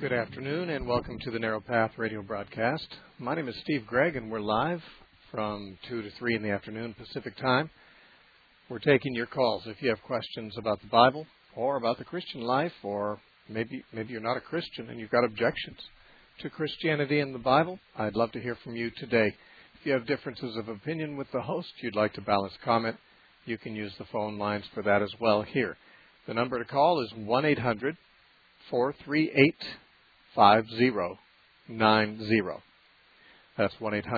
Good afternoon and welcome to the Narrow Path radio broadcast. My name is Steve Gregg and we're live from 2 to 3 in the afternoon Pacific time. We're taking your calls if you have questions about the Bible or about the Christian life, or maybe you're not a Christian and you've got objections to Christianity and the Bible. I'd love to hear from you today. If you have differences of opinion with the host, you'd like to balance comment, you can use the phone lines for that as well here. The number to call is 1-800-438-5090. That's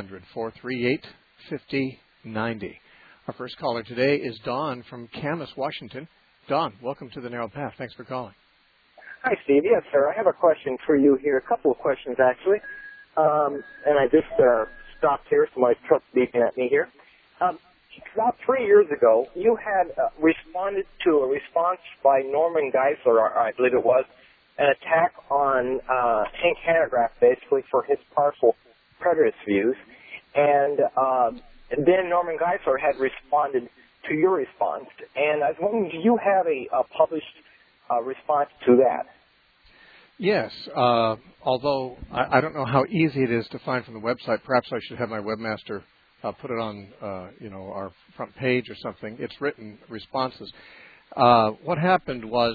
1-800-438-5090. Our first caller today is Don from Camas, Washington. Don, welcome to the Narrow Path. Thanks for calling. Hi, Steve. Yes, sir. I have a question for you here. A couple of questions, actually. And I just stopped here, so my truck's beeping at me here. About 3 years ago, you had responded to a response by Norman Geisler, I believe it was, an attack on Hank Hanegraaff, basically, for his partial preterist views. And then Norman Geisler had responded to your response. And I was wondering, do you have a published response to that? Yes, although I don't know how easy it is to find from the website. Perhaps I should have my webmaster put it on our front page or something. It's written responses. What happened was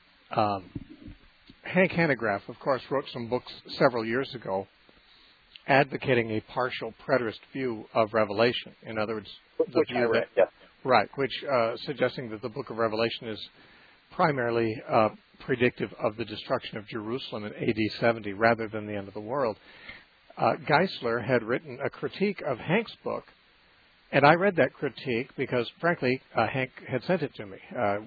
Hank Hanegraaff, of course, wrote some books several years ago advocating a partial preterist view of Revelation. In other words, the which view I read, that, yes. Right, which suggesting that the book of Revelation is primarily predictive of the destruction of Jerusalem in AD 70 rather than the end of the world. Geisler had written a critique of Hank's book, and I read that critique because, frankly, Hank had sent it to me.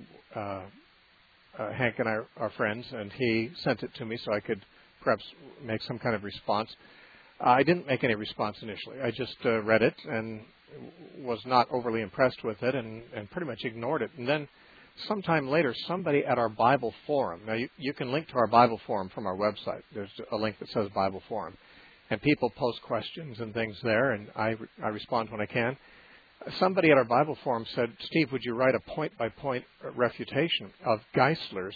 Hank and I are friends, and he sent it to me so I could perhaps make some kind of response. I didn't make any response initially. I just read it and was not overly impressed with it and pretty much ignored it. And then sometime later, somebody at our Bible forum, now you can link to our Bible forum from our website. There's a link that says Bible forum. And people post questions and things there, and I respond when I can. Somebody at our Bible forum said, Steve, would you write a point-by-point refutation of Geisler's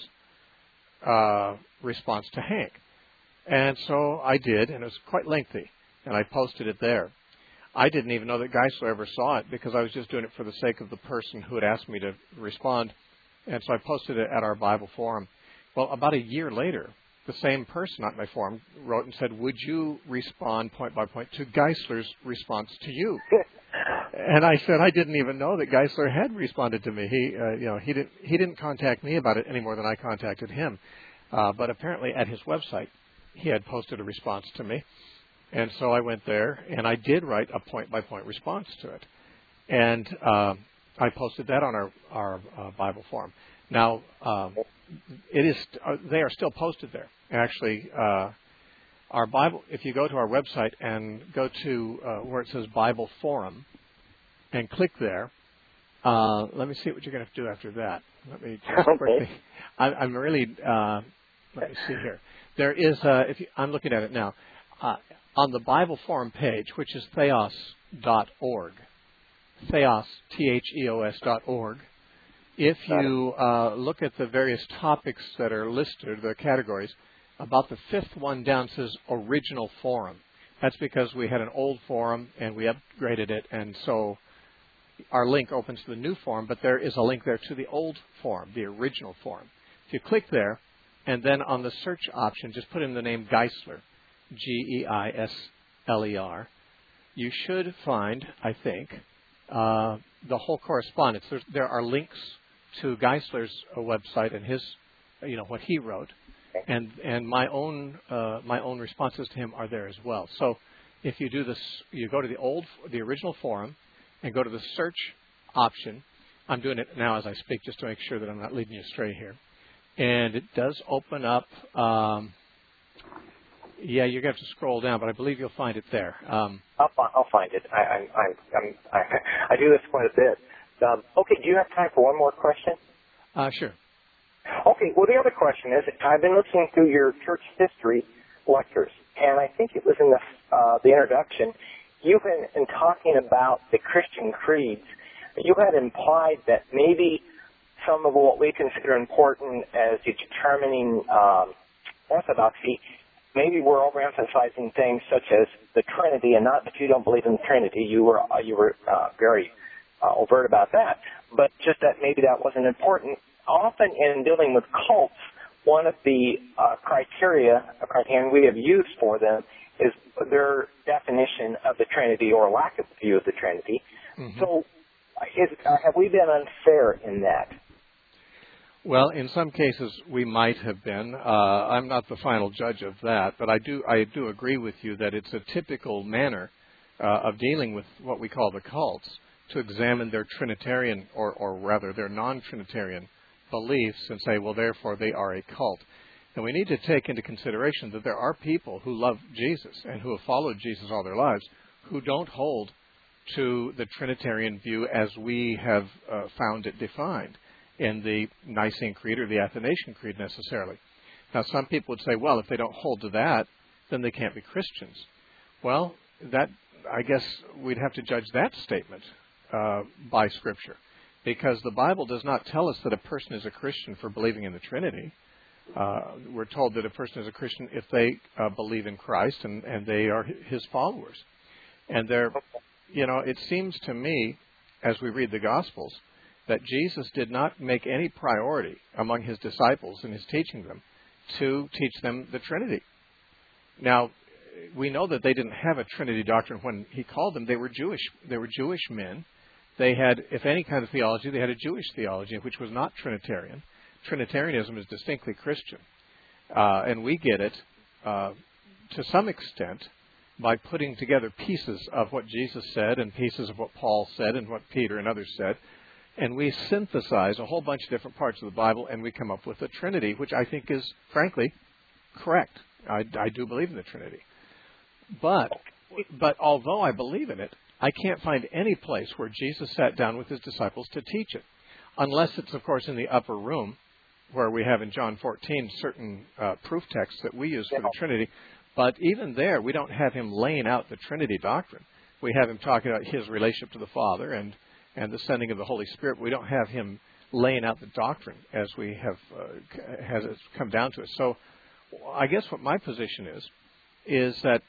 response to Hank? And so I did, and it was quite lengthy, and I posted it there. I didn't even know that Geisler ever saw it because I was just doing it for the sake of the person who had asked me to respond, and so I posted it at our Bible forum. Well, about a year later, the same person at my forum wrote and said, would you respond point by point to Geisler's response to you? And I said I didn't even know that Geisler had responded to me. He didn't contact me about it any more than I contacted him. But apparently at his website, he had posted a response to me. And so I went there, and I did write a point-by-point response to it. And I posted that on our Bible forum. Now, they are still posted there. Actually, our Bible, if you go to our website and go to where it says Bible Forum and click there, let me see what you're going to have to do after that. Let me just quickly. I'm really. Let me see here. There is. I'm looking at it now. On the Bible Forum page, which is theos.org, theos, theos.org. If you look at the various topics that are listed, the categories, about the fifth one down says Original Forum. That's because we had an old forum and we upgraded it, and so our link opens to the new forum, but there is a link there to the old forum, the original forum. If you click there, and then on the search option, just put in the name Geisler, Geisler, you should find, I think, the whole correspondence. There are links to Geisler's website and his, what he wrote, and my own responses to him are there as well. So if you do this, you go to the original forum, and go to the search option. I'm doing it now as I speak, just to make sure that I'm not leading you astray here. And it does open up. Yeah, you're going to have to scroll down, but I believe you'll find it there. I'll find it. I do this quite a bit. Okay, do you have time for one more question? Sure. Okay, well, the other question is, I've been listening through your church history lectures, and I think it was in the introduction, you've been talking about the Christian creeds. You had implied that maybe some of what we consider important as determining orthodoxy maybe we're overemphasizing things such as the Trinity, and not that you don't believe in the Trinity. You were very overt about that, but just that maybe that wasn't important. Often in dealing with cults, one of the criteria we have used for them is their definition of the Trinity or lack of view of the Trinity. Mm-hmm. So have we been unfair in that? Well, in some cases we might have been. I'm not the final judge of that, but I do agree with you that it's a typical manner of dealing with what we call the cults to examine their Trinitarian or rather their non-Trinitarian beliefs and say, well, therefore they are a cult. And we need to take into consideration that there are people who love Jesus and who have followed Jesus all their lives who don't hold to the Trinitarian view as we have found it defined in the Nicene Creed or the Athanasian Creed necessarily. Now, some people would say, well, if they don't hold to that, then they can't be Christians. Well, that I guess we'd have to judge that statement by Scripture, because the Bible does not tell us that a person is a Christian for believing in the Trinity. We're told that a person is a Christian if they believe in Christ and they are His followers. And it seems to me, as we read the Gospels, that Jesus did not make any priority among His disciples in His teaching them to teach them the Trinity. Now, we know that they didn't have a Trinity doctrine when He called them. They were Jewish. They were Jewish men. They had, if any kind of theology, they had a Jewish theology, which was not Trinitarian. Trinitarianism is distinctly Christian. And we get it, to some extent, by putting together pieces of what Jesus said and pieces of what Paul said and what Peter and others said. And we synthesize a whole bunch of different parts of the Bible, and we come up with a Trinity, which I think is, frankly, correct. I do believe in the Trinity. But although I believe in it, I can't find any place where Jesus sat down with His disciples to teach it, unless it's, of course, in the upper room, where we have in John 14 certain proof texts that we use for the Trinity. But even there, we don't have Him laying out the Trinity doctrine. We have Him talking about His relationship to the Father and the sending of the Holy Spirit. We don't have Him laying out the doctrine as we have has it come down to it. So I guess what my position is that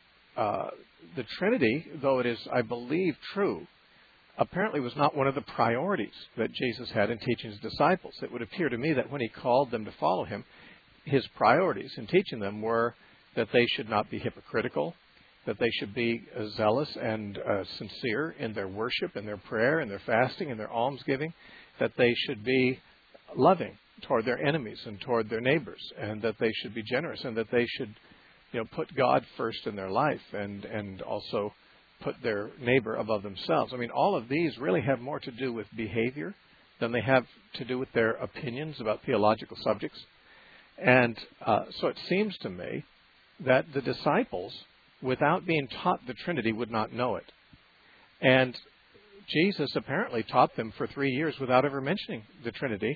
the Trinity, though it is, I believe, true, apparently was not one of the priorities that Jesus had in teaching His disciples. It would appear to me that when He called them to follow Him, His priorities in teaching them were that they should not be hypocritical, that they should be zealous and sincere in their worship, in their prayer, in their fasting, in their almsgiving, that they should be loving toward their enemies and toward their neighbors, and that they should be generous, and that they should put God first in their life and also put their neighbor above themselves. I mean, all of these really have more to do with behavior than they have to do with their opinions about theological subjects. And so it seems to me that the disciples, without being taught the Trinity, would not know it. And Jesus apparently taught them for 3 years without ever mentioning the Trinity,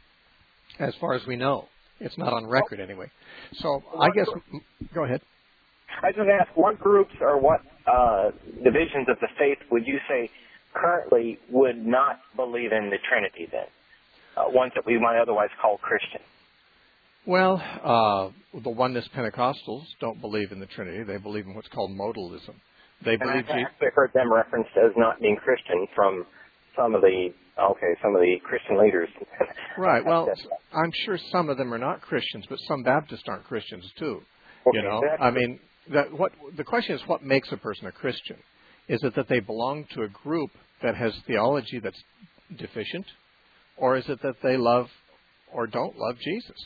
as far as we know. It's not on record anyway. So I guess, go ahead. I was going to ask, what groups or what divisions of the faith would you say currently would not believe in the Trinity then? Ones that we might otherwise call Christian? Well, the Oneness Pentecostals don't believe in the Trinity. They believe in what's called modalism. They believe. I've actually heard them referenced as not being Christian from some of the Christian leaders. Right. Well, I'm sure some of them are not Christians, but some Baptists aren't Christians too. Okay, Exactly. I mean, the question is, what makes a person a Christian? Is it that they belong to a group that has theology that's deficient, or is it that they love or don't love Jesus?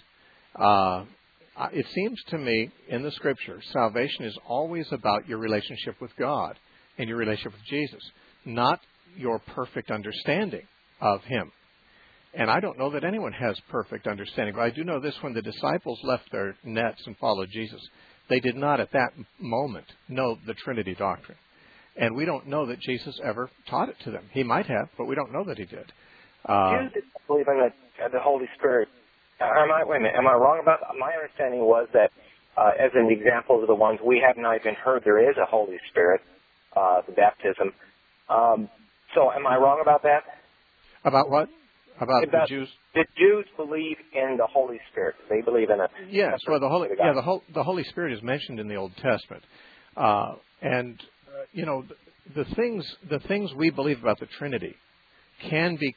It seems to me in the Scripture, salvation is always about your relationship with God and your relationship with Jesus, not your perfect understanding of Him. And I don't know that anyone has perfect understanding, but I do know this: when the disciples left their nets and followed Jesus, they did not at that moment know the Trinity doctrine. And we don't know that Jesus ever taught it to them. He might have, but we don't know that He did. You did believe in the Holy Spirit. Wait a minute, am I wrong about that? My understanding was that, as in the examples of the ones we have not even heard, there is a Holy Spirit, the baptism. So am I wrong about that? About what? About the Jews. Did Jews believe in the Holy Spirit? They believe in it. Yes. Well, the Holy Spirit is mentioned in the Old Testament, the things we believe about the Trinity can be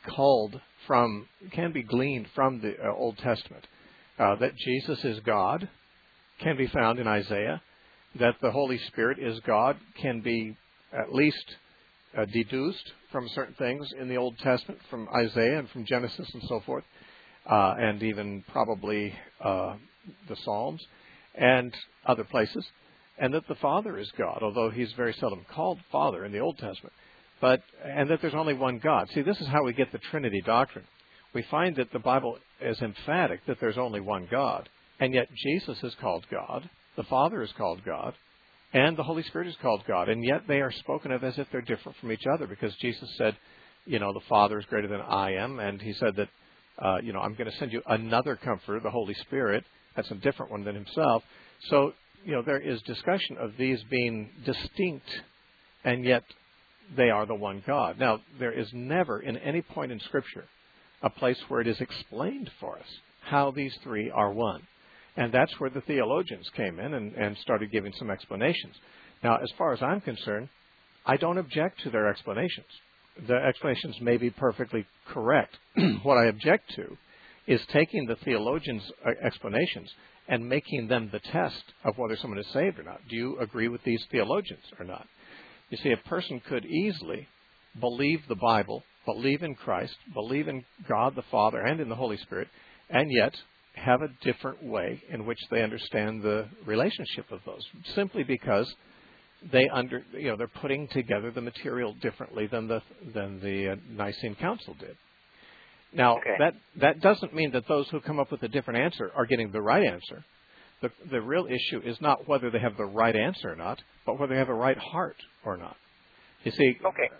gleaned from the Old Testament. That Jesus is God can be found in Isaiah. That the Holy Spirit is God can be at least deduced from certain things in the Old Testament, from Isaiah and from Genesis and so forth, and even probably the Psalms and other places, and that the Father is God, although he's very seldom called Father in the Old Testament, and that there's only one God. See, this is how we get the Trinity doctrine. We find that the Bible is emphatic that there's only one God, and yet Jesus is called God, the Father is called God, and the Holy Spirit is called God, and yet they are spoken of as if they're different from each other, because Jesus said, the Father is greater than I am, and he said that, I'm going to send you another Comforter, the Holy Spirit. That's a different one than himself. So, there is discussion of these being distinct, and yet they are the one God. Now, there is never, in any point in Scripture, a place where it is explained for us how these three are one. And that's where the theologians came in and started giving some explanations. Now, as far as I'm concerned, I don't object to their explanations. The explanations may be perfectly correct. What I object to is taking the theologians' explanations and making them the test of whether someone is saved or not. Do you agree with these theologians or not? You see, a person could easily believe the Bible, believe in Christ, believe in God the Father and in the Holy Spirit, and yet have a different way in which they understand the relationship of those, simply because they're putting together the material differently than the Nicene Council did. Now, that doesn't mean that those who come up with a different answer are getting the right answer. The real issue is not whether they have the right answer or not, but whether they have a right heart or not. You see,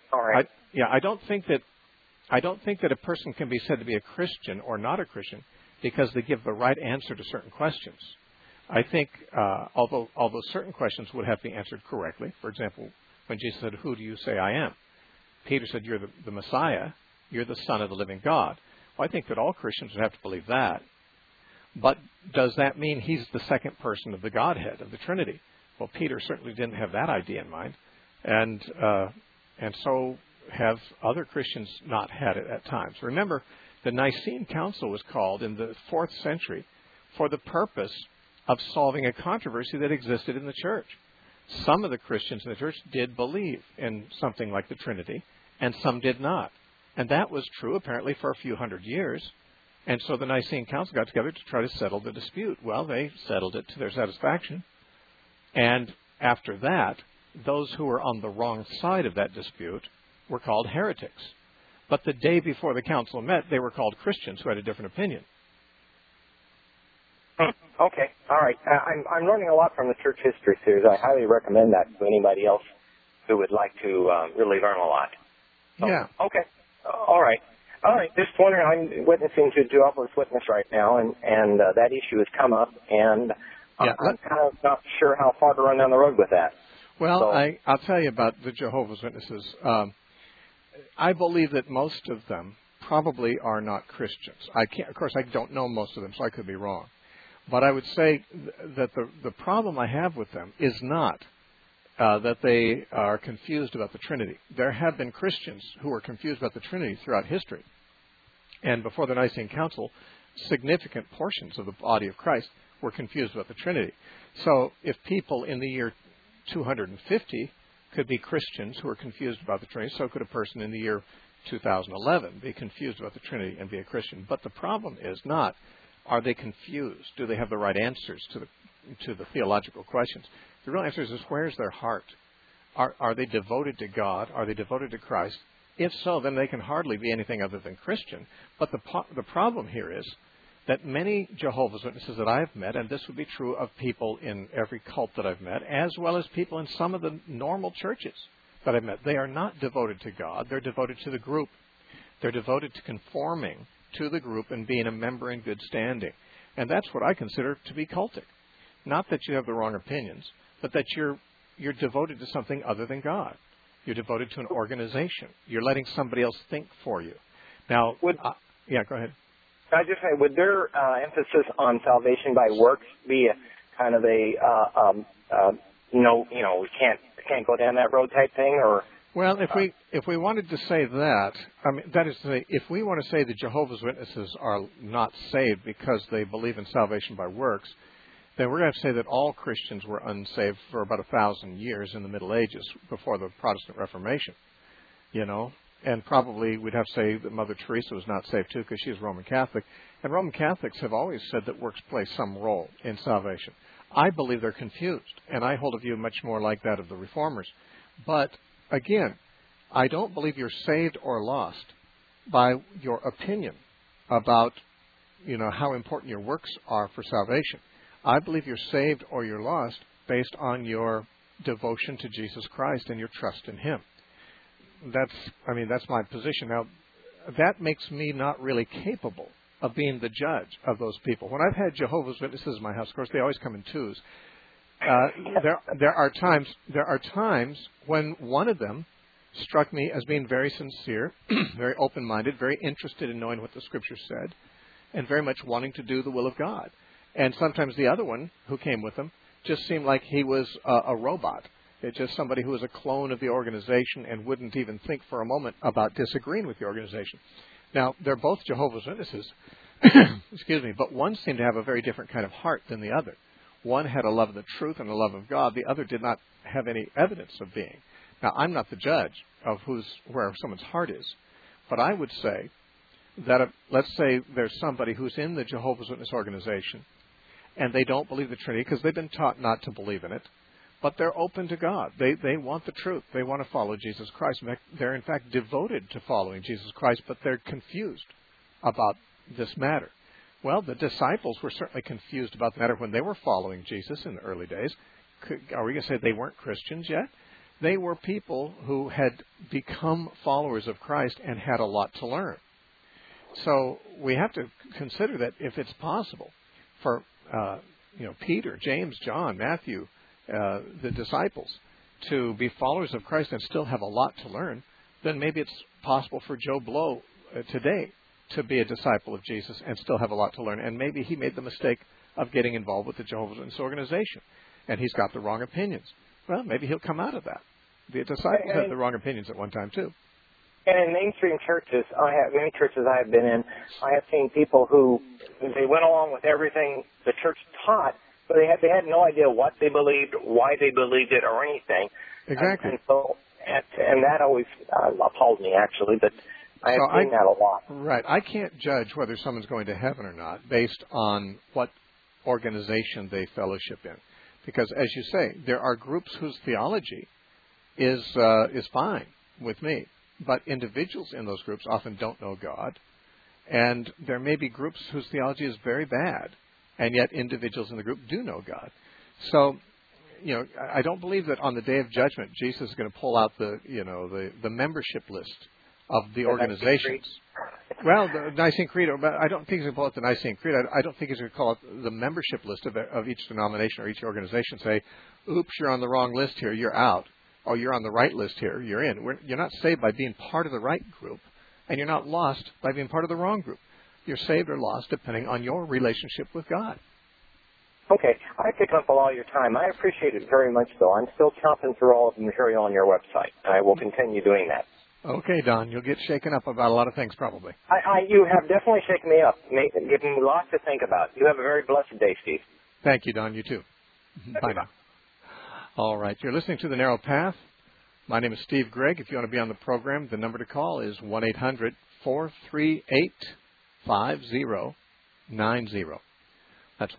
I don't think that a person can be said to be a Christian or not a Christian because they give the right answer to certain questions. I think, although certain questions would have to be answered correctly, for example, when Jesus said, "Who do you say I am?" Peter said, "You're the Messiah. You're the Son of the living God." Well, I think that all Christians would have to believe that. But does that mean he's the second person of the Godhead, of the Trinity? Well, Peter certainly didn't have that idea in mind, and so have other Christians not had it at times. Remember, the Nicene Council was called in the 4th century for the purpose of solving a controversy that existed in the church. Some of the Christians in the church did believe in something like the Trinity, and some did not. And that was true, apparently, for a few hundred years. And so the Nicene Council got together to try to settle the dispute. Well, they settled it to their satisfaction. And after that, those who were on the wrong side of that dispute were called heretics. But the day before the council met, they were called Christians who had a different opinion. Okay, all right. I'm learning a lot from the Church History series. I highly recommend that to anybody else who would like to really learn a lot. So, yeah. Okay. All right. Just wondering, I'm witnessing to Jehovah's Witness right now, and that issue has come up, and I'm kind of not sure how far to run down the road with that. Well, so, I'll tell you about the Jehovah's Witnesses. I believe that most of them probably are not Christians. Of course, I don't know most of them, so I could be wrong. But I would say that the problem I have with them is not that they are confused about the Trinity. There have been Christians who were confused about the Trinity throughout history. And before the Nicene Council, significant portions of the body of Christ were confused about the Trinity. So if people in the year 250 could be Christians who are confused about the Trinity, so could a person in the year 2011 be confused about the Trinity and be a Christian. But the problem is not, are they confused? Do they have the right answers to the theological questions? The real answer is where's their heart? Are they devoted to God? Are they devoted to Christ? If so, then they can hardly be anything other than Christian. But the problem here is that many Jehovah's Witnesses that I've met, and this would be true of people in every cult that I've met, as well as people in some of the normal churches that I've met, they are not devoted to God. They're devoted to the group. They're devoted to conforming to the group and being a member in good standing. And that's what I consider to be cultic. Not that you have the wrong opinions, but that you're devoted to something other than God. You're devoted to an organization. You're letting somebody else think for you. Now, Yeah, go ahead. I just say, would their emphasis on salvation by works be a kind of a we can't go down that road type thing, or? Well, if we wanted to say that, I mean, that is to say, if we want to say that Jehovah's Witnesses are not saved because they believe in salvation by works, then we're going to say that all Christians were unsaved for about 1,000 years in the Middle Ages before the Protestant Reformation, and probably we'd have to say that Mother Teresa was not saved too because she was Roman Catholic, and Roman Catholics have always said that works play some role in salvation. I believe they're confused, and I hold a view much more like that of the Reformers. But again, I don't believe you're saved or lost by your opinion about, how important your works are for salvation. I believe you're saved or you're lost based on your devotion to Jesus Christ and your trust in Him. That's my position. Now, that makes me not really capable of being the judge of those people. When I've had Jehovah's Witnesses in my house, of course, they always come in twos. There are times when one of them struck me as being very sincere, very open-minded, very interested in knowing what the Scripture said, and very much wanting to do the will of God. And sometimes the other one who came with him just seemed like he was a robot. It's just somebody who was a clone of the organization and wouldn't even think for a moment about disagreeing with the organization. Now, they're both Jehovah's Witnesses, excuse me, but one seemed to have a very different kind of heart than the other. One had a love of the truth and a love of God. The other did not have any evidence of being. Now, I'm not the judge of where someone's heart is, but I would say that let's say there's somebody who's in the Jehovah's Witness organization, and they don't believe the Trinity because they've been taught not to believe in it, but they're open to God. They want the truth. They want to follow Jesus Christ. They're, in fact, devoted to following Jesus Christ, but they're confused about this matter. Well, the disciples were certainly confused about the matter when they were following Jesus in the early days. Are we going to say they weren't Christians yet? They were people who had become followers of Christ and had a lot to learn. So we have to consider that if it's possible for Peter, James, John, Matthew, the disciples, to be followers of Christ and still have a lot to learn, then maybe it's possible for Joe Blow today to be a disciple of Jesus and still have a lot to learn. And maybe he made the mistake of getting involved with the Jehovah's Witness organization, and he's got the wrong opinions. Well, maybe he'll come out of that. The disciples had the wrong opinions at one time, too. And in mainstream churches, many churches I have been in, I have seen people who, they went along with everything the church taught, but they had no idea what they believed, why they believed it, or anything. Exactly. And that always appalled me, actually, but I have seen that a lot. Right. I can't judge whether someone's going to heaven or not based on what organization they fellowship in. Because, as you say, there are groups whose theology is fine with me. But individuals in those groups often don't know God. And there may be groups whose theology is very bad, and yet individuals in the group do know God. So, I don't believe that on the day of judgment, Jesus is going to pull out the membership list of the organizations. Well, the Nicene Creed, but I don't think he's going to pull out the Nicene Creed. I don't think he's going to call out the membership list of each denomination or each organization and say, oops, you're on the wrong list here, you're out. Oh, you're on the right list here, you're in. You're not saved by being part of the right group, and you're not lost by being part of the wrong group. You're saved or lost depending on your relationship with God. Okay. I've taken up a lot of your time. I appreciate it very much, though. I'm still chopping through all of the material on your website, and I will continue doing that. Okay, Don. You'll get shaken up about a lot of things, probably. You have definitely shaken me up, given me lots to think about. You have a very blessed day, Steve. Thank you, Don. You too. Bye now. All right. You're listening to The Narrow Path. My name is Steve Gregg. If you want to be on the program, the number to call is 1-800-438-5090. That's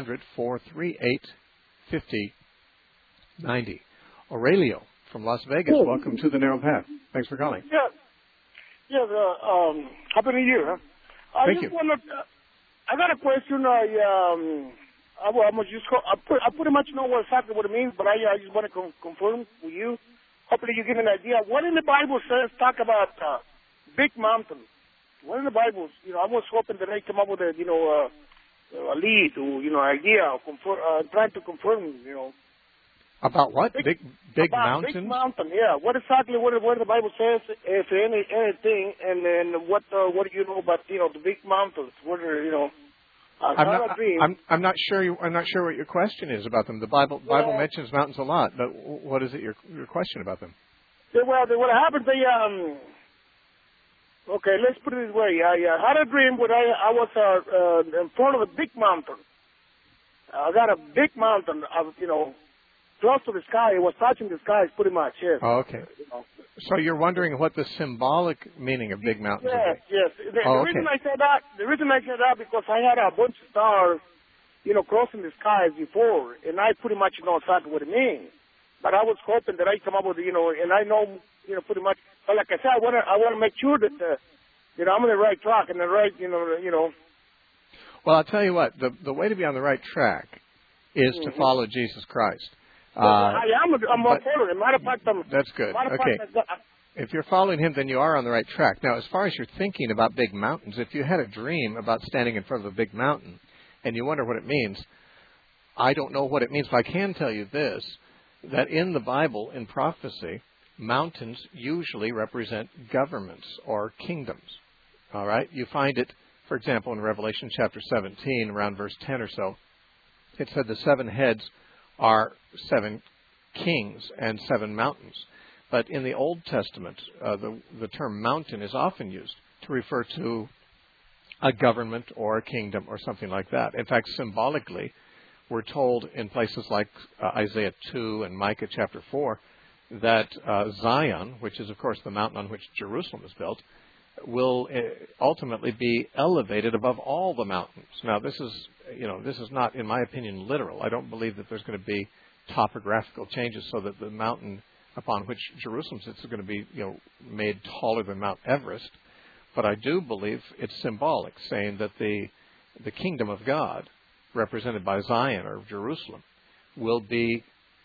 1-800-438-5090. Aurelio from Las Vegas, welcome to The Narrow Path. Thanks for calling. Happy New Year. Huh? Thank you. I got a question. I pretty much know exactly what it means, but I just want to confirm with you. Hopefully you give me an idea. What in the Bible says talk about big mountain? What in the Bible? I was hoping that they come up with a lead or idea, or trying to confirm. About what? Big about mountains? Big mountain, yeah. What exactly? What the Bible says, if anything, and then what do you know about the big mountains? What are I'm not sure. I'm not sure what your question is about them. The Bible mentions mountains a lot, but what is it your question about them? Well, what happened? Okay, let's put it this way. I had a dream when I was in front of a big mountain. I got a big mountain, close to the sky. It was touching the sky pretty much, yes. Oh, okay. So you're wondering what the symbolic meaning of big mountains is? Yes. The reason I said that because I had a bunch of stars, crossing the skies before, and I pretty much know exactly what it means. But I was hoping that I come up with, and I know, pretty much. But like I said, I want to make sure that, I'm on the right track and the right, Well, I'll tell you what. The way to be on the right track is to follow Jesus Christ. I am. I'm all for it. Matter of fact, that's good. Okay. If you're following him, then you are on the right track. Now, as far as you're thinking about big mountains, if you had a dream about standing in front of a big mountain and you wonder what it means, I don't know what it means, but I can tell you this, that in the Bible, in prophecy, mountains usually represent governments or kingdoms. All right? You find it, for example, in Revelation chapter 17, around verse 10 or so. It said the 7 heads are 7 kings and 7 mountains. But in the Old Testament, the term mountain is often used to refer to a government or a kingdom or something like that. In fact, symbolically, we're told in places like Isaiah 2 and Micah chapter 4 that Zion, which is, of course, the mountain on which Jerusalem is built, will ultimately be elevated above all the mountains. Now, this is not, in my opinion, literal. I don't believe that there's going to be topographical changes so that the mountain upon which Jerusalem sits is going to be, made taller than Mount Everest. But I do believe it's symbolic, saying that the kingdom of God, represented by Zion or Jerusalem, will be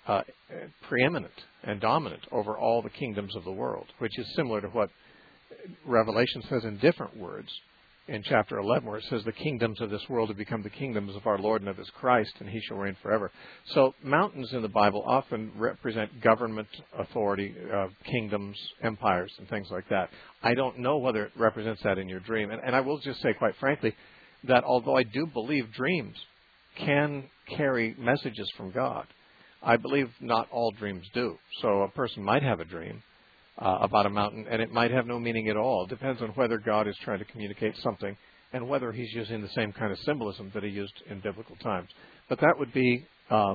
preeminent and dominant over all the kingdoms of the world, which is similar to what Revelation says in different words in chapter 11, where it says the kingdoms of this world have become the kingdoms of our Lord and of his Christ, and he shall reign forever. So mountains in the Bible often represent government, authority, kingdoms, empires, and things like that. I don't know whether it represents that in your dream. And I will just say, quite frankly, that although I do believe dreams can carry messages from God, I believe not all dreams do. So a person might have a dream about a mountain, and it might have no meaning at all. It depends on whether God is trying to communicate something and whether he's using the same kind of symbolism that he used in biblical times. But that would be,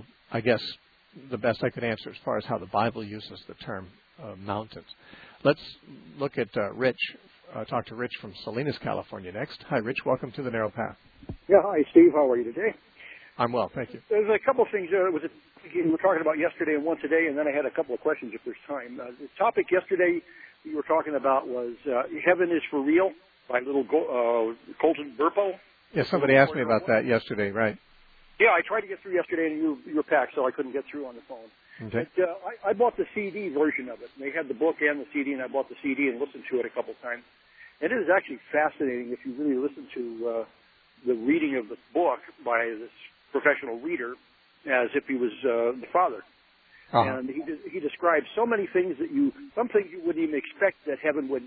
I guess, the best I could answer as far as how the Bible uses the term mountains. Let's look at Rich, talk to Rich from Salinas, California next. Hi, Rich. Welcome to The Narrow Path. Yeah, hi, Steve. How are you today? I'm well, thank you. There's a couple of things we were talking about yesterday and one today, and then I had a couple of questions if there's time. The topic yesterday you were talking about was Heaven is for Real by little Colton Burpo. Yeah, somebody asked me about that yesterday, right? Yeah, I tried to get through yesterday, and you were packed, so I couldn't get through on the phone. Okay. But, I bought the CD version of it. They had the book and the CD, and I bought the CD and listened to it a couple of times. And it is actually fascinating if you really listen to the reading of the book by this professional reader as if he was the father. Uh-huh. And he describes so many things some things you wouldn't even expect that heaven would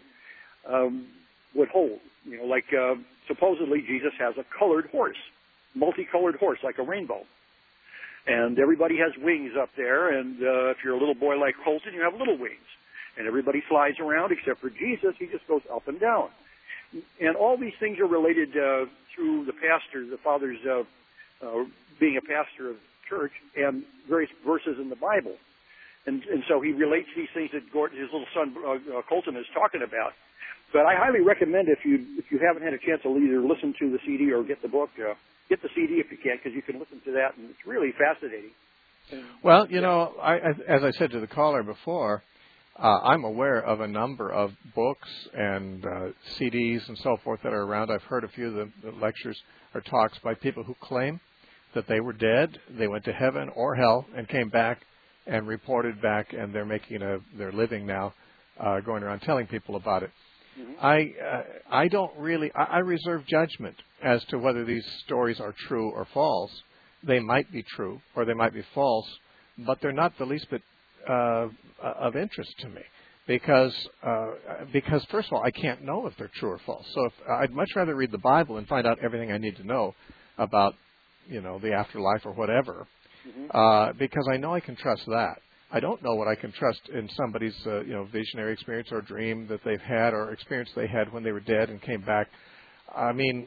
hold. Like supposedly Jesus has a colored horse, multicolored horse, like a rainbow. And everybody has wings up there, and if you're a little boy like Colton, you have little wings. And everybody flies around except for Jesus. He just goes up and down. And all these things are related through the pastor, the father's being a pastor of church, and various verses in the Bible. And so he relates these things that his little son Colton is talking about. But I highly recommend if you haven't had a chance to either listen to the CD or get the book, get the CD if you can, because you can listen to that, and it's really fascinating. Well, as I said to the caller before, I'm aware of a number of books and CDs and so forth that are around. I've heard a few of the lectures or talks by people who claim that they were dead, they went to heaven or hell, and came back and reported back, and they're making their living now, going around telling people about it. Mm-hmm. I reserve judgment as to whether these stories are true or false. They might be true or they might be false but they're not the least bit of interest to me. Because first of all, I can't know if they're true or false. So I'd much rather read the Bible and find out everything I need to know about, the afterlife or whatever, because I know I can trust that. I don't know what I can trust in somebody's, visionary experience or dream that they've had or experience they had when they were dead and came back. I mean,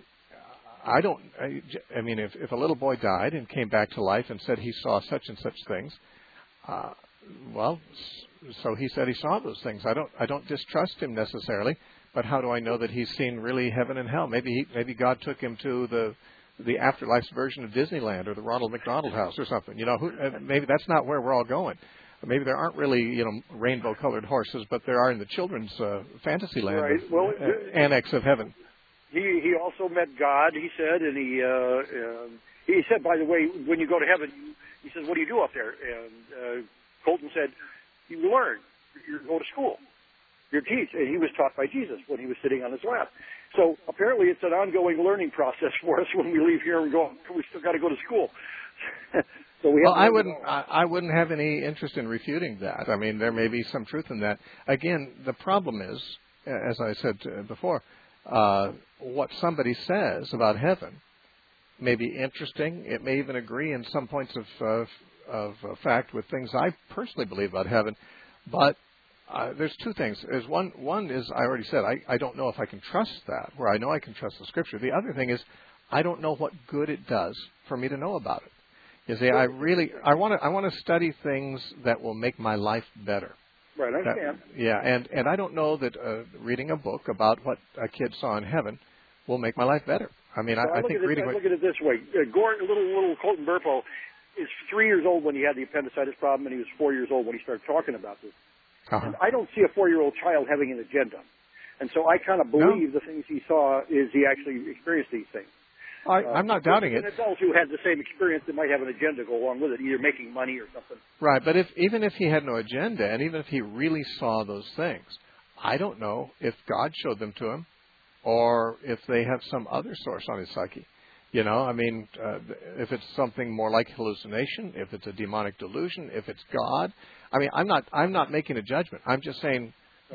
if a little boy died and came back to life and said he saw such and such things, so he said he saw those things. I don't distrust him necessarily, but how do I know that he's seen really heaven and hell? Maybe God took him to the afterlife's version of Disneyland or the Ronald McDonald House or something. Maybe that's not where we're all going. Maybe there aren't really rainbow-colored horses, but there are in the children's fantasy land, right. Well, annex of heaven. He also met God. He said, and he said, by the way, when you go to heaven, he says, what do you do up there? And Colton said, you learn. You go to school. You teach. And he was taught by Jesus when he was sitting on his lap. So apparently it's an ongoing learning process for us when we leave here and go, we still got to go to school. So I wouldn't have any interest in refuting that. I mean, there may be some truth in that. Again, the problem is, as I said before, what somebody says about heaven may be interesting. It may even agree in some points of fact with things I personally believe about heaven. But there's two things. There's one is, I already said, I don't know if I can trust that, where I know I can trust the Scripture. The other thing is, I don't know what good it does for me to know about it. You see, I want to study things that will make my life better. Right, I understand. And I don't know that reading a book about what a kid saw in heaven will make my life better. I mean, I think reading. I look at it this way: little Colton Burpo is 3 years old when he had the appendicitis problem, and he was 4 years old when he started talking about this. And I don't see a 4-year-old child having an agenda, and so I kind of believe the things he saw is he actually experienced these things. I'm not doubting it. An adult who had the same experience that might have an agenda go along with it, either making money or something. Right, but even if he had no agenda, and even if he really saw those things, I don't know if God showed them to him, or if they have some other source on his psyche. If it's something more like hallucination, if it's a demonic delusion, if it's God. I mean, I'm not making a judgment. I'm just saying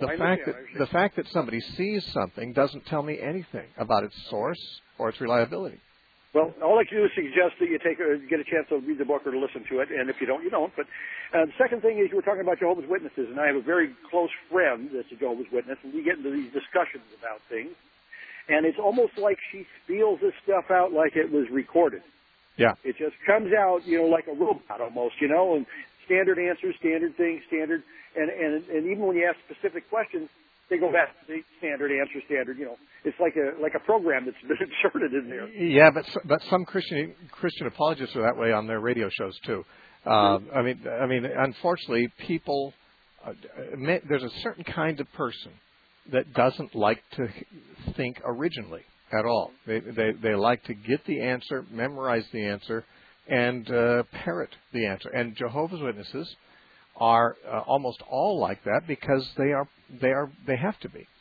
the fact that somebody sees something doesn't tell me anything about its source or its reliability. Well, all I can do is suggest that you get a chance to read the book or to listen to it, and if you don't, you don't. But the second thing is, you were talking about Jehovah's Witnesses, and I have a very close friend that's a Jehovah's Witness, and we get into these discussions about things, and it's almost like she spells this stuff out like it was recorded. Yeah. It just comes out, like a robot almost, and standard answers, standard things, standard, and even when you ask specific questions, they go back to the standard answer, standard. It's like a program that's been inserted in there. Yeah, but some Christian apologists are that way on their radio shows too. I mean, unfortunately, people. There's a certain kind of person that doesn't like to think originally at all. They like to get the answer, memorize the answer, and parrot the answer. And Jehovah's Witnesses are almost all like that because they have to be.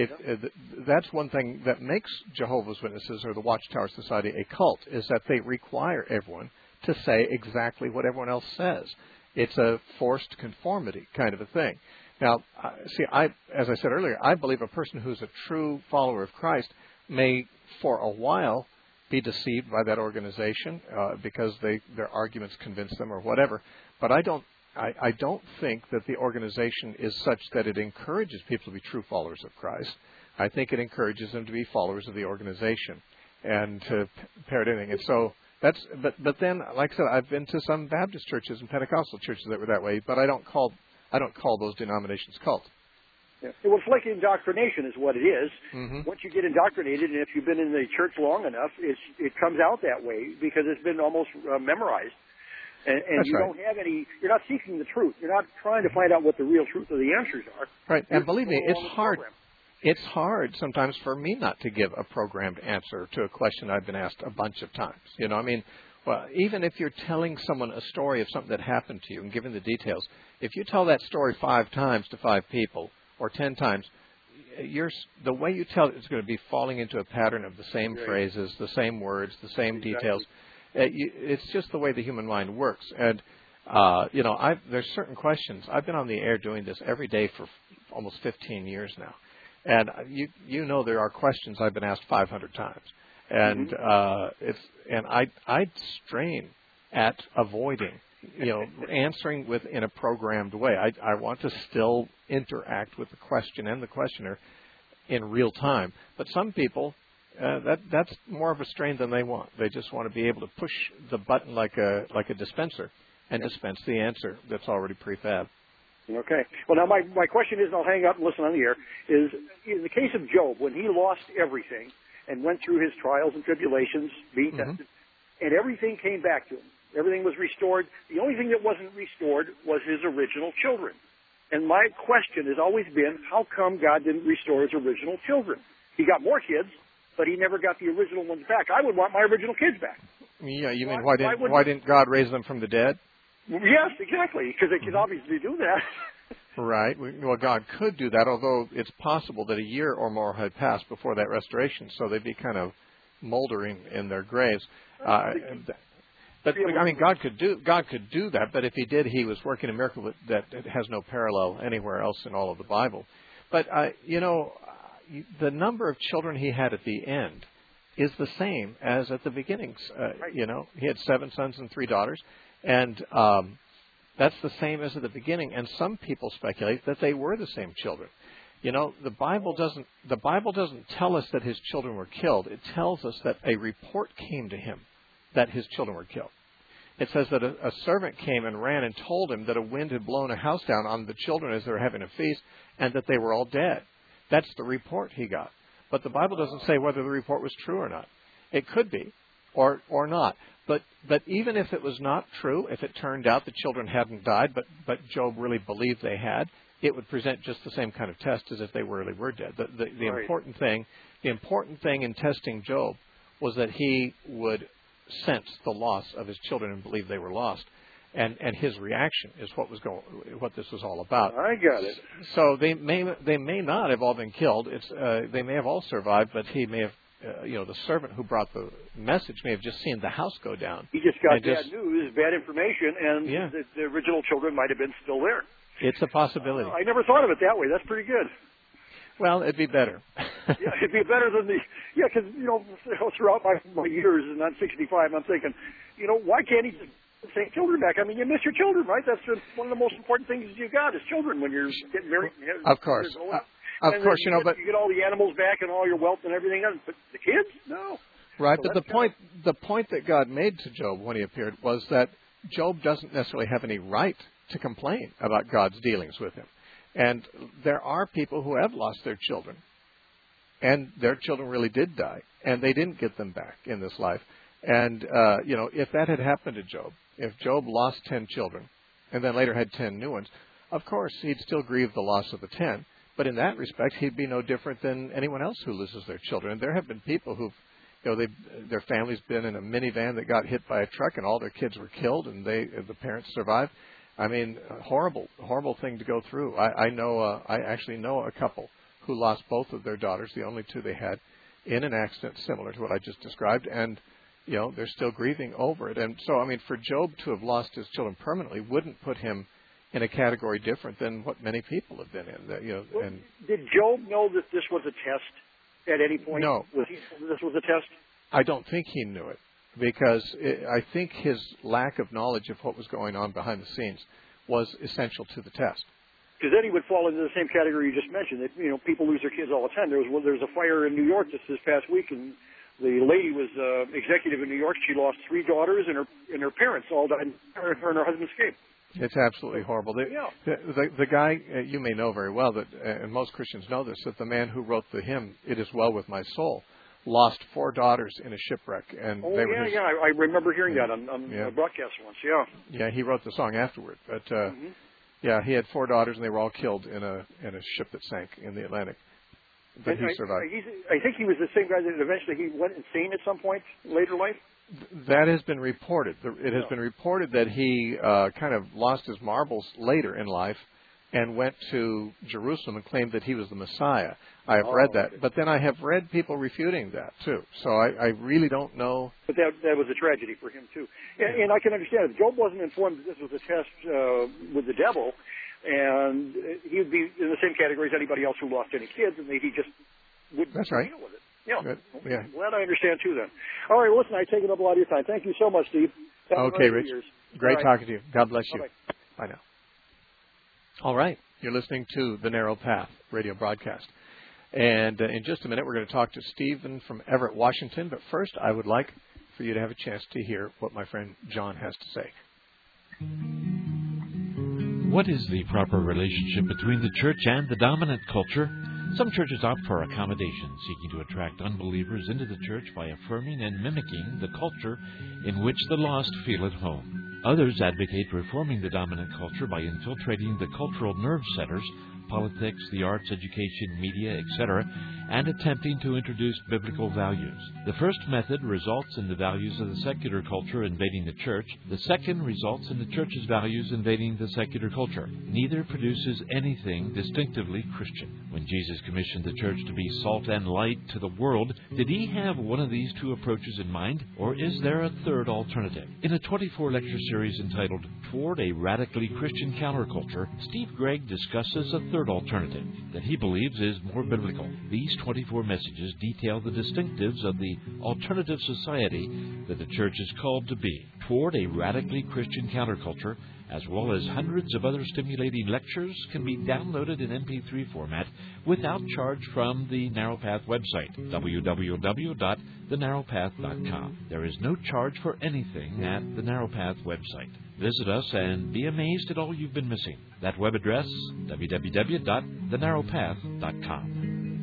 That's one thing that makes Jehovah's Witnesses or the Watchtower Society a cult, is that they require everyone to say exactly what everyone else says. It's a forced conformity kind of a thing. Now, as I said earlier, I believe a person who's a true follower of Christ may, for a while, be deceived by that organization because their arguments convince them or whatever. But I don't think that the organization is such that it encourages people to be true followers of Christ. I think it encourages them to be followers of the organization and to parrot anything. And so but then, like I said, I've been to some Baptist churches and Pentecostal churches that were that way, but I don't call those denominations cults. Yeah. Well, it's like indoctrination is what it is. Mm-hmm. Once you get indoctrinated, and if you've been in the church long enough, it comes out that way because it's been almost memorized. And That's you right. don't have any, you're not seeking the truth. You're not trying to find out what the real truth of the answers are. Right. And believe me, it's hard. Program. It's hard sometimes for me not to give a programmed answer to a question I've been asked a bunch of times. Well, even if you're telling someone a story of something that happened to you and giving the details, if you tell that story 5 times to 5 people or 10 times, the way you tell it is going to be falling into a pattern of the same phrases, the same words, the same details. It's just the way the human mind works. And There's certain questions. I've been on the air doing this every day for almost 15 years now, and there are questions I've been asked 500 times, and I strain at avoiding, answering in a programmed way. I want to still interact with the question and the questioner in real time, but some people. That's more of a strain than they want. They just want to be able to push the button like a dispenser and dispense the answer that's already prefab. Okay. Well, now my question is, and I'll hang up and listen on the air, is in the case of Job, when he lost everything and went through his trials and tribulations, being tested, and everything came back to him, everything was restored, the only thing that wasn't restored was his original children. And my question has always been, how come God didn't restore his original children? He got more kids, but he never got the original ones back. I would want my original kids back. Yeah, you mean why didn't God raise them from the dead? Yes, exactly, because they can obviously do that. Right. Well, God could do that, although it's possible that a year or more had passed before that restoration, so they'd be kind of moldering in their graves. But I mean, God could do that, but if He did, He was working a miracle that has no parallel anywhere else in all of the Bible. But the number of children He had at the end is the same as at the beginnings. He had 7 sons and 3 daughters, and that's the same as at the beginning. And some people speculate that they were the same children. The Bible doesn't tell us that his children were killed. It tells us that a report came to him that his children were killed. It says that a servant came and ran and told him that a wind had blown a house down on the children as they were having a feast, and that they were all dead. That's the report he got. But the Bible doesn't say whether the report was true or not. It could be, or not. But even if it was not true, if it turned out the children hadn't died, but Job really believed they had, it would present just the same kind of test as if they really were dead. The important thing in testing Job was that he would sense the loss of his children and believe they were lost. And his reaction is what this was all about. I got it. So they may not have all been killed. They may have all survived, but he may have, the servant who brought the message may have just seen the house go down. He just got bad news, bad information, and the original children might have been still there. It's a possibility. I never thought of it that way. That's pretty good. Well, it'd be better. Yeah, it'd be better than because throughout my years, and I'm 65, I'm thinking, why can't he just say children back? I mean, you miss your children, right? That's one of the most important things you got is children when you're getting married. Of course. But you get all the animals back and all your wealth and everything else, but the kids, no. Right, so but the point that God made to Job when he appeared was that Job doesn't necessarily have any right to complain about God's dealings with him. And there are people who have lost their children, and their children really did die, and they didn't get them back in this life. And, if that had happened to Job, if Job lost 10 children and then later had 10 new ones, of course, he'd still grieve the loss of the 10. But in that respect, he'd be no different than anyone else who loses their children. And there have been people who've, their family's been in a minivan that got hit by a truck and all their kids were killed and the parents survived. I mean, horrible thing to go through. I actually know a couple who lost both of their daughters, the only 2 they had, in an accident similar to what I just described, and they're still grieving over it. And so, I mean, for Job to have lost his children permanently wouldn't put him in a category different than what many people have been in. Did Job know that this was a test at any point? No. This was a test? I don't think he knew it, because I think his lack of knowledge of what was going on behind the scenes was essential to the test. Because then he would fall into the same category you just mentioned. That, people lose their kids all the time. There was a fire in New York just this past week, and the lady was executive in New York. She lost 3 daughters, and her parents all died, and her husband escaped. It's absolutely horrible. The guy, you may know very well, that and most Christians know this, that the man who wrote the hymn, "It Is Well With My Soul," lost 4 daughters in a shipwreck. And I remember hearing that on a broadcast once, Yeah, he wrote the song afterward. But, he had 4 daughters, and they were all killed in a ship that sank in the Atlantic. But he survived. I think he was the same guy that eventually he went insane at some point in later life. That has been reported. It has been reported that he kind of lost his marbles later in life and went to Jerusalem and claimed that he was the Messiah. I have read that. But then I have read people refuting that, too. So I really don't know. But that was a tragedy for him, too. And I can understand it. Job wasn't informed that this was a test with the devil, and he would be in the same category as anybody else who lost any kids, and maybe just wouldn't deal with it. Yeah. Good. Yeah. Glad I understand, too, then. All right, well, listen, I've taken up a lot of your time. Thank you so much, Steve. Okay, Rich. Great talking to you. God bless you. Bye-bye. Bye now. All right. You're listening to The Narrow Path radio broadcast. And in just a minute, we're going to talk to Stephen from Everett, Washington. But first, I would like for you to have a chance to hear what my friend John has to say. What is the proper relationship between the church and the dominant culture? Some churches opt for accommodation, seeking to attract unbelievers into the church by affirming and mimicking the culture in which the lost feel at home. Others advocate reforming the dominant culture by infiltrating the cultural nerve centers, politics, the arts, education, media, etc., and attempting to introduce biblical values. The first method results in the values of the secular culture invading the church. The second results in the church's values invading the secular culture. Neither produces anything distinctively Christian. When Jesus commissioned the church to be salt and light to the world, did he have one of these two approaches in mind, or is there a third alternative? In a 24-lecture series entitled Toward a Radically Christian Counterculture, Steve Gregg discusses a third alternative that he believes is more biblical. These 24 messages detail the distinctives of the alternative society that the church is called to be. Toward a Radically Christian Counterculture, as well as hundreds of other stimulating lectures, can be downloaded in MP3 format without charge from the Narrow Path website, www.thenarrowpath.com. There is no charge for anything at the Narrow Path website. Visit us and be amazed at all you've been missing. That web address, www.thenarrowpath.com.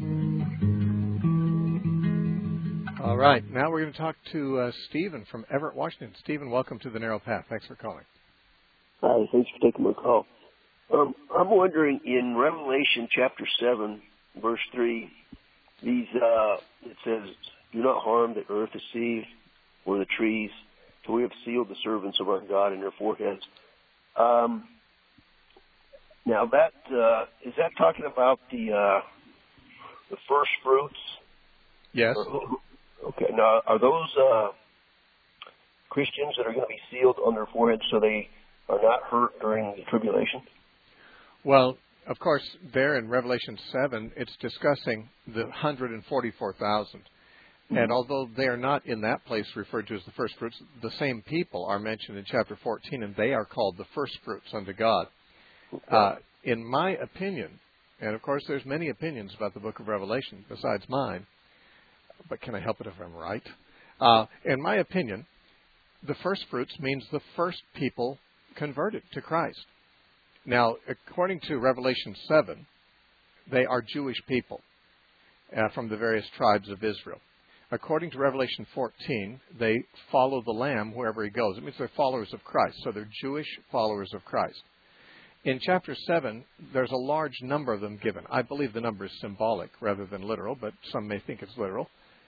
All right. Now we're going to talk to Stephen from Everett, Washington. Stephen, welcome to The Narrow Path. Thanks for calling. Hi, thanks for taking my call. I'm wondering, in Revelation chapter 7, verse 3, it says, "Do not harm the earth, the sea, or the trees, for we have sealed the servants of our God in their foreheads." Now, that is that talking about the first fruits? Yes. Okay. Now, are those Christians that are going to be sealed on their foreheads so they are not hurt during the tribulation? Well, of course, there in Revelation 7, it's discussing the 144,000. Mm-hmm. And although they are not in that place referred to as the first fruits, the same people are mentioned in chapter 14, and they are called the first fruits unto God. Okay. In my opinion, and of course there's many opinions about the book of Revelation besides mine, but can I help it if I'm right? In my opinion, the first fruits means the first people converted to Christ. Now, according to Revelation 7, they are Jewish people from the various tribes of Israel. According to Revelation 14, they follow the Lamb wherever he goes. It means they're followers of Christ, so they're Jewish followers of Christ. In chapter 7, there's a large number of them given. I believe the number is symbolic rather than literal, but some may think it's literal.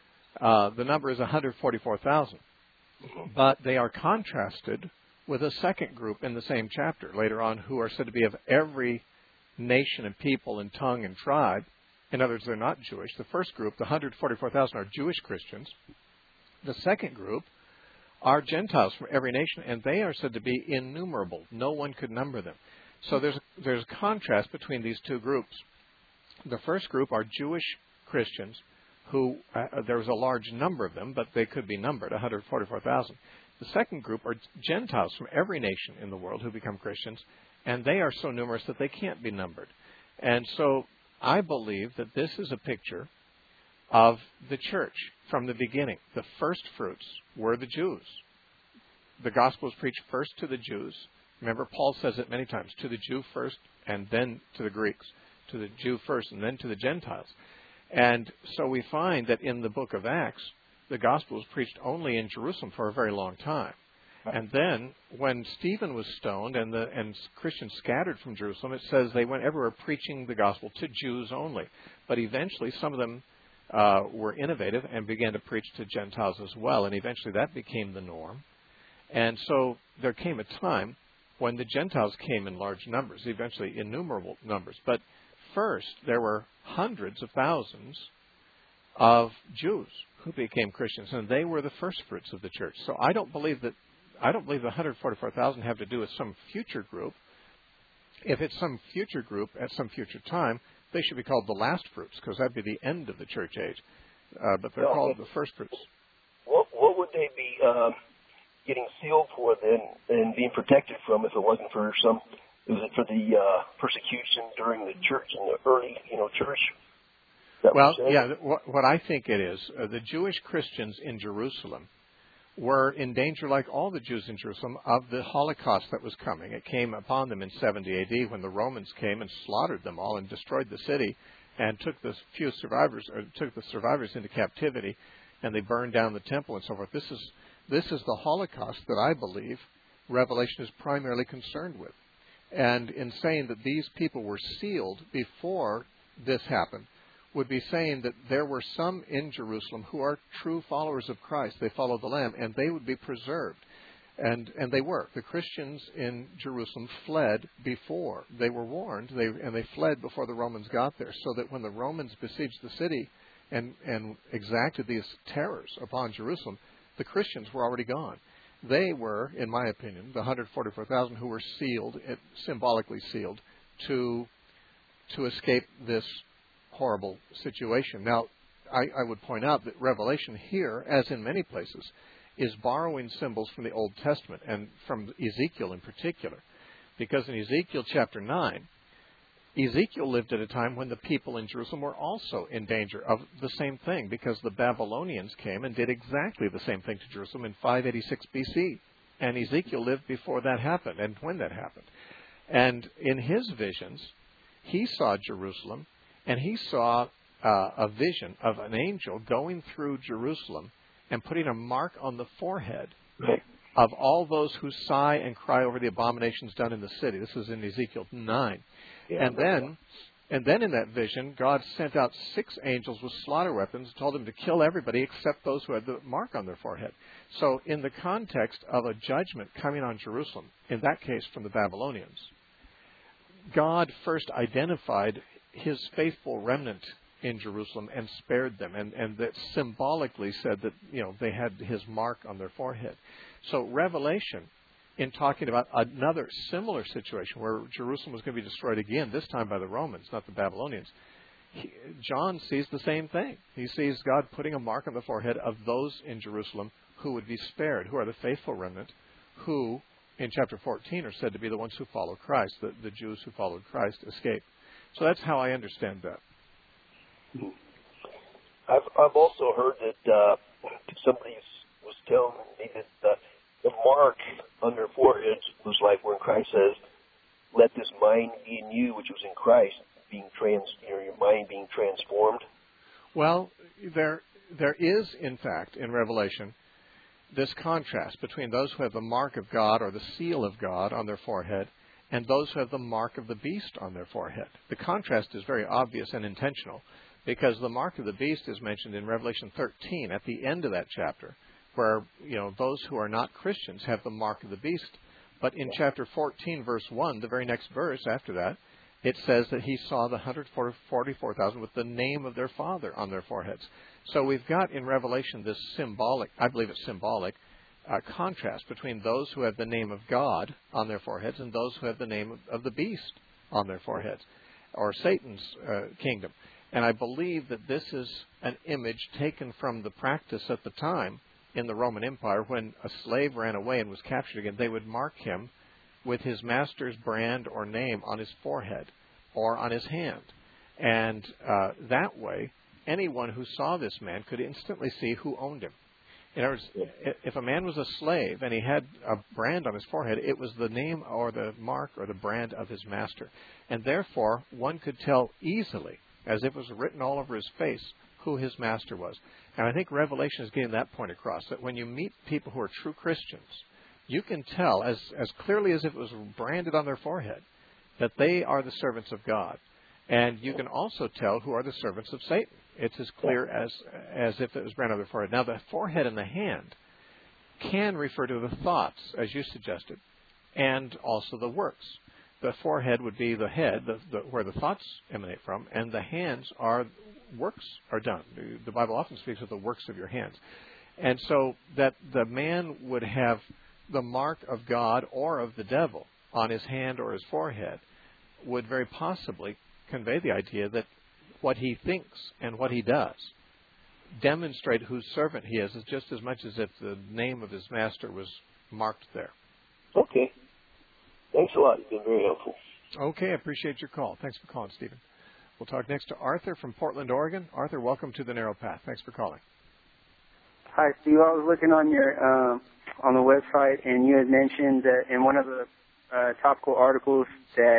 The number is 144,000. But they are contrasted with a second group in the same chapter later on who are said to be of every nation and people and tongue and tribe. In other words, they're not Jewish. The first group, the 144,000, are Jewish Christians. The second group are Gentiles from every nation, and they are said to be innumerable. No one could number them. So there's a contrast between these two groups. The first group are Jewish Christians who, there's a large number of them, but they could be numbered, 144,000. The second group are Gentiles from every nation in the world who become Christians, and they are so numerous that they can't be numbered. And so I believe that this is a picture of the church from the beginning. The first fruits were the Jews. The gospel was preached first to the Jews. Remember, Paul says it many times, to the Jew first and then to the Greeks, to the Jew first and then to the Gentiles. And so we find that in the book of Acts, the gospel was preached only in Jerusalem for a very long time. And then when Stephen was stoned and Christians scattered from Jerusalem, it says they went everywhere preaching the gospel to Jews only. But eventually some of them were innovative and began to preach to Gentiles as well. And eventually that became the norm. And so there came a time when the Gentiles came in large numbers, eventually innumerable numbers. But first, there were hundreds of thousands of Jews who became Christians, and they were the first fruits of the church. So I don't believe the 144,000 have to do with some future group. If it's some future group at some future time, they should be called the last fruits, because that'd be the end of the church age. But they're called the first fruits. What would they be getting sealed for then and being protected from if it wasn't for was it for the persecution during the church in the early, church? Well, yeah, what I think it is, the Jewish Christians in Jerusalem were in danger, like all the Jews in Jerusalem, of the Holocaust that was coming. It came upon them in 70 A.D. when the Romans came and slaughtered them all and destroyed the city and took the survivors into captivity, and they burned down the temple and so forth. This is the Holocaust that I believe Revelation is primarily concerned with. And in saying that these people were sealed before this happened, would be saying that there were some in Jerusalem who are true followers of Christ. They follow the Lamb, and they would be preserved. And they were. The Christians in Jerusalem fled before. They were warned, and they fled before the Romans got there, so that when the Romans besieged the city and exacted these terrors upon Jerusalem, the Christians were already gone. They were, in my opinion, the 144,000 who were sealed, symbolically sealed, to escape this horrible situation. Now, I would point out that Revelation here, as in many places, is borrowing symbols from the Old Testament and from Ezekiel in particular. Because in Ezekiel chapter 9, Ezekiel lived at a time when the people in Jerusalem were also in danger of the same thing, because the Babylonians came and did exactly the same thing to Jerusalem in 586 BC. And Ezekiel lived before that happened and when that happened. And in his visions, he saw Jerusalem, and he saw a vision of an angel going through Jerusalem and putting a mark on the forehead of all those who sigh and cry over the abominations done in the city. This is in Ezekiel 9. Yeah, and then in that vision, God sent out 6 angels with slaughter weapons, told them to kill everybody except those who had the mark on their forehead. So in the context of a judgment coming on Jerusalem, in that case from the Babylonians, God first identified his faithful remnant in Jerusalem and spared them, and that symbolically said that they had his mark on their forehead. So Revelation, in talking about another similar situation where Jerusalem was going to be destroyed again, this time by the Romans, not the Babylonians, John sees the same thing. He sees God putting a mark on the forehead of those in Jerusalem who would be spared, who are the faithful remnant, who in chapter 14 are said to be the ones who follow Christ, the Jews who followed Christ escaped. So that's how I understand that. I've also heard that somebody was telling me that the mark on their foreheads was like when Christ says, "Let this mind be in you, which was in Christ," your mind being transformed. Well, there is, in fact, in Revelation, this contrast between those who have the mark of God or the seal of God on their forehead and those who have the mark of the beast on their forehead. The contrast is very obvious and intentional, because the mark of the beast is mentioned in Revelation 13 at the end of that chapter, where those who are not Christians have the mark of the beast. But in chapter 14, verse 1, the very next verse after that, it says that he saw the 144,000 with the name of their Father on their foreheads. So we've got in Revelation this symbolic, I believe it's symbolic, contrast between those who have the name of God on their foreheads and those who have the name of the beast on their foreheads, or Satan's kingdom. And I believe that this is an image taken from the practice at the time in the Roman Empire. When a slave ran away and was captured again, they would mark him with his master's brand or name on his forehead or on his hand. And that way, anyone who saw this man could instantly see who owned him. In other words, if a man was a slave and he had a brand on his forehead, it was the name or the mark or the brand of his master. And therefore, one could tell easily, as if it was written all over his face, who his master was. And I think Revelation is getting that point across, that when you meet people who are true Christians, you can tell as clearly as if it was branded on their forehead that they are the servants of God. And you can also tell who are the servants of Satan. It's as clear as if it was branded on their forehead. Now, the forehead and the hand can refer to the thoughts, as you suggested, and also the works. The forehead would be the head, where the thoughts emanate from, and the hands are works are done. The Bible often speaks of the works of your hands. And so that the man would have the mark of God or of the devil on his hand or his forehead would very possibly convey the idea that what he thinks and what he does demonstrate whose servant he is just as much as if the name of his master was marked there. Okay. Thanks a lot. It's been very helpful. Okay, I appreciate your call. Thanks for calling, Stephen. We'll talk next to Arthur from Portland, Oregon. Arthur, welcome to The Narrow Path. Thanks for calling. Hi, Steve. I was looking on your on the website, and you had mentioned that in one of the topical articles that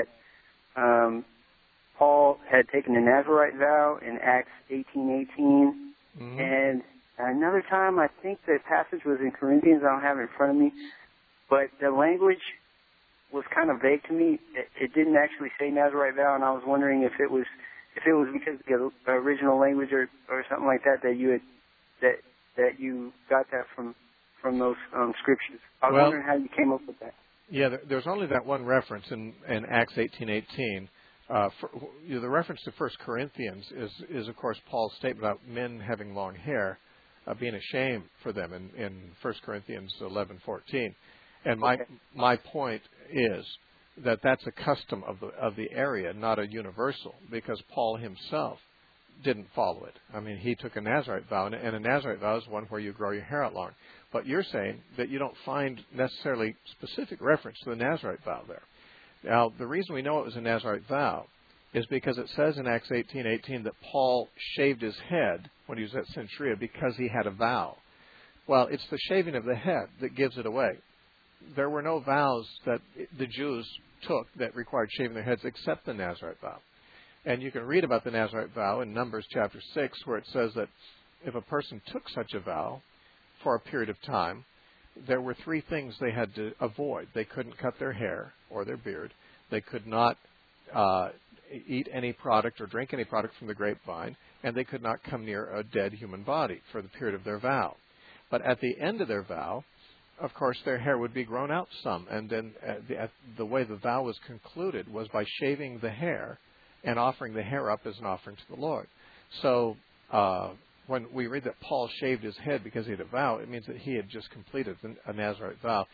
Paul had taken the Nazirite vow in Acts 18:18. Mm-hmm. And another time, I think the passage was in Corinthians. I don't have it in front of me, but the language was kind of vague to me. It didn't actually say Nazirite vow, and I was wondering if it was because of the original language or something like that you had that you got that from those scriptures. I was wondering how you came up with that. Yeah, there's only that one reference in Acts 18:18. The reference to 1 Corinthians is of course Paul's statement about men having long hair being a shame for them in 1 Corinthians 11:14. And my point is that that's a custom of the area, not a universal, because Paul himself didn't follow it. I mean, he took a Nazirite vow, and a Nazirite vow is one where you grow your hair out long. But you're saying that you don't find necessarily specific reference to the Nazirite vow there. Now, the reason we know it was a Nazirite vow is because it says in Acts 18:18 that Paul shaved his head when he was at Cenchrea because he had a vow. Well, it's the shaving of the head that gives it away. There were no vows that the Jews took that required shaving their heads except the Nazirite vow. And you can read about the Nazirite vow in Numbers chapter 6, where it says that if a person took such a vow for a period of time, there were three things they had to avoid. They couldn't cut their hair or their beard. They could not eat any product or drink any product from the grapevine, and they could not come near a dead human body for the period of their vow. But at the end of their vow, of course, their hair would be grown out some, and then the way the vow was concluded was by shaving the hair and offering the hair up as an offering to the Lord. So when we read that Paul shaved his head because he had a vow, it means that he had just completed a Nazirite vow.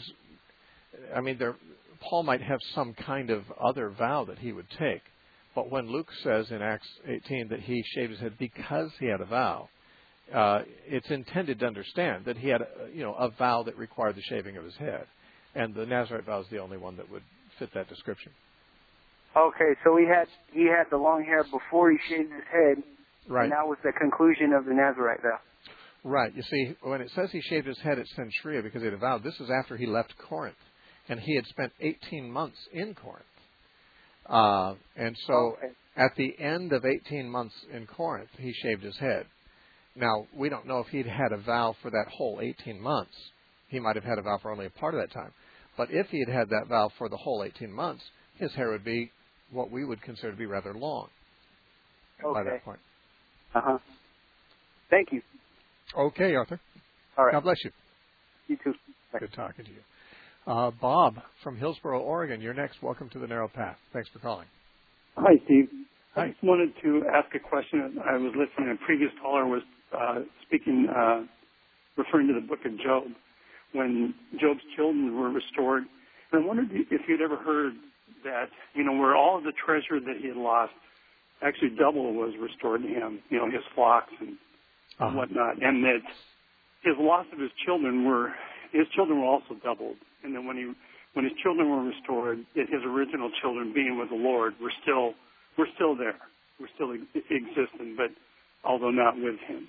Paul might have some kind of other vow that he would take, but when Luke says in Acts 18 that he shaved his head because he had a vow, it's intended to understand that he had a vow that required the shaving of his head, and the Nazirite vow is the only one that would fit that description. Okay, so he had the long hair before he shaved his head, right? And that was the conclusion of the Nazirite vow. Right. You see, when it says he shaved his head at Cenchrea because he had a vow, this is after he left Corinth, and he had spent 18 months in Corinth. And so at the end of 18 months in Corinth, he shaved his head. Now, we don't know if he'd had a vow for that whole 18 months. He might have had a vow for only a part of that time. But if he had had that vow for the whole 18 months, his hair would be what we would consider to be rather long by that point. Uh-huh. Thank you. Okay, Arthur. All right. God bless you. You too. Bye. Good talking to you. Bob from Hillsboro, Oregon, you're next. Welcome to The Narrow Path. Thanks for calling. Hi, Steve. Hi. I just wanted to ask a question. I was listening. A previous caller was speaking, referring to the book of Job, when Job's children were restored. And I wondered if you'd ever heard that, where all of the treasure that he had lost, actually double was restored to him, his flocks and whatnot. And that his loss of his children were also doubled. And then when his children were restored, that his original children, being with the Lord, we're still there. We're still existing, but although not with him.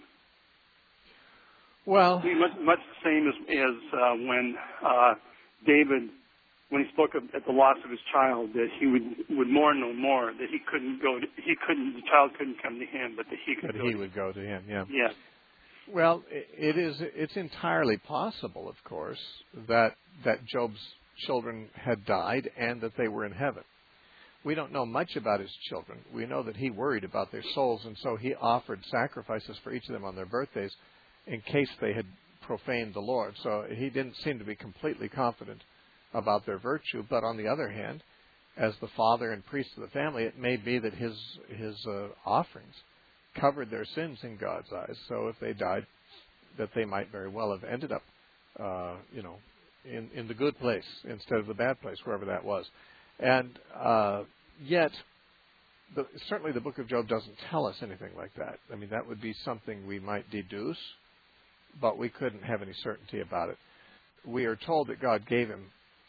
Well, much the same as when David, when he spoke at the loss of his child, that he would mourn no more, that the child couldn't come to him, but that he could. But he would go to him. Yeah. Yeah. Well, it's entirely possible, of course, that Job's children had died and that they were in heaven. We don't know much about his children. We know that he worried about their souls, and so he offered sacrifices for each of them on their birthdays in case they had profaned the Lord. So he didn't seem to be completely confident about their virtue. But on the other hand, as the father and priest of the family, it may be that his offerings covered their sins in God's eyes. So if they died, that they might very well have ended up, in the good place instead of the bad place, wherever that was. And yet, certainly the book of Job doesn't tell us anything like that. I mean, that would be something we might deduce, but we couldn't have any certainty about it. We are told that God gave him,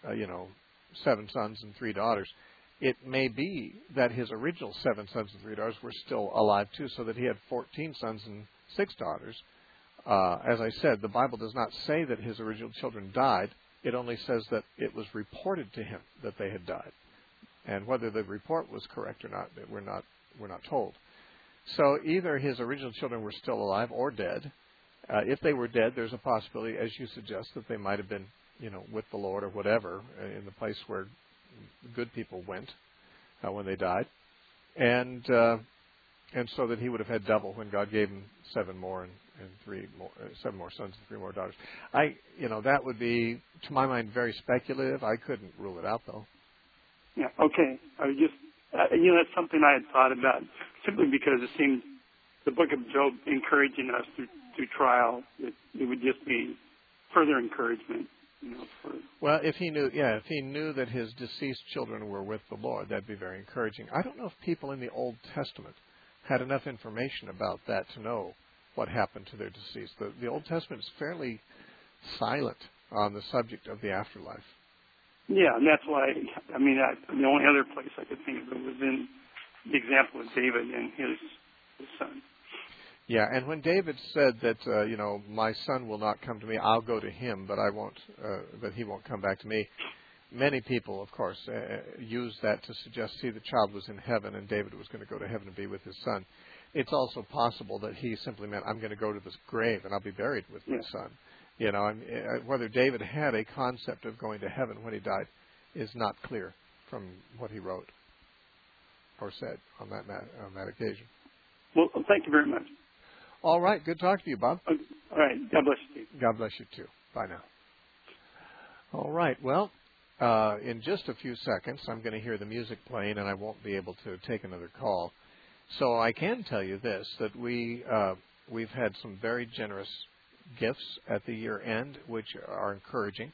7 sons and 3 daughters. It may be that his original 7 sons and 3 daughters were still alive too, so that he had 14 sons and 6 daughters. As I said, the Bible does not say that his original children died. It only says that it was reported to him that they had died. And whether the report was correct or not, we're not told. So either his original children were still alive or dead. If they were dead, there's a possibility, as you suggest, that they might have been, with the Lord or whatever, in the place where good people went when they died, and so that he would have had double when God gave him 7 more and 7 more sons and 3 more daughters. That would be, to my mind, very speculative. I couldn't rule it out, though. Yeah. Okay. I was just, that's something I had thought about, simply because it seemed the book of Job encouraging us through trial. It would just be further encouragement. Well, if he knew that his deceased children were with the Lord, that'd be very encouraging. I don't know if people in the Old Testament had enough information about that to know what happened to their deceased. The Old Testament is fairly silent on the subject of the afterlife. Yeah, and that's why, the only other place I could think of it was in the example of David and his son. Yeah, and when David said that, my son will not come to me, I'll go to him, but but he won't come back to me. Many people, of course, use that to suggest, the child was in heaven and David was going to go to heaven and be with his son. It's also possible that he simply meant, I'm going to go to this grave and I'll be buried with my son. Whether David had a concept of going to heaven when he died is not clear from what he wrote or said on that occasion. Well, thank you very much. All right. Good talking to you, Bob. All right. God bless you, Steve. God bless you, too. Bye now. All right. Well, in just a few seconds, I'm going to hear the music playing, and I won't be able to take another call. So I can tell you this, that we've had some very generous gifts at the year end, which are encouraging.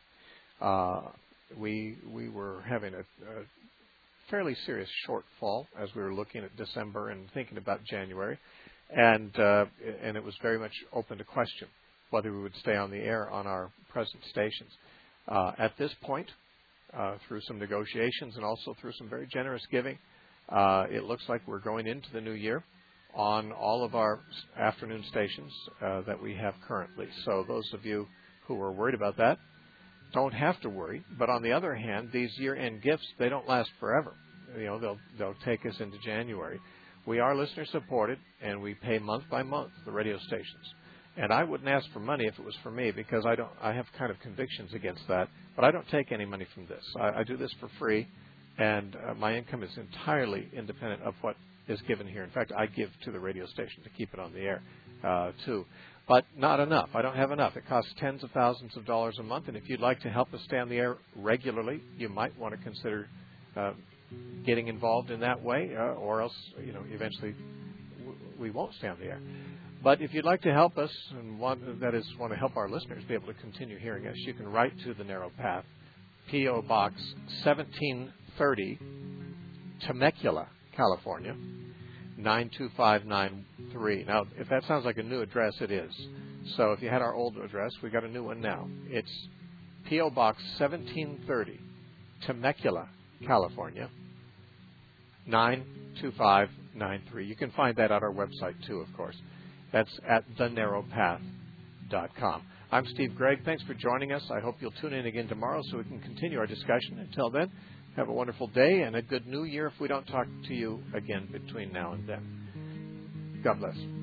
We were having a fairly serious shortfall as we were looking at December and thinking about January. And it was very much open to question whether we would stay on the air on our present stations. At this point, through some negotiations and also through some very generous giving, it looks like we're going into the new year on all of our afternoon stations that we have currently. So those of you who are worried about that don't have to worry. But on the other hand, these year-end gifts, they don't last forever. They'll take us into January. We are listener-supported, and we pay month by month the radio stations. And I wouldn't ask for money if it was for me, because I have kind of convictions against that. But I don't take any money from this. I do this for free, and my income is entirely independent of what is given here. In fact, I give to the radio station to keep it on the air, too. But not enough. I don't have enough. It costs tens of thousands of dollars a month, and if you'd like to help us stay on the air regularly, you might want to consider getting involved in that way, or else, eventually we won't stay on the air. But if you'd like to help us and want to help our listeners be able to continue hearing us, you can write to The Narrow Path, P.O. Box 1730, Temecula, California, 92593. Now, if that sounds like a new address, it is. So if you had our old address, we got a new one now. It's P.O. Box 1730, Temecula, California, 92593. You can find that at our website, too, of course. That's at thenarrowpath.com. I'm Steve Gregg. Thanks for joining us. I hope you'll tune in again tomorrow so we can continue our discussion. Until then, have a wonderful day and a good new year if we don't talk to you again between now and then. God bless.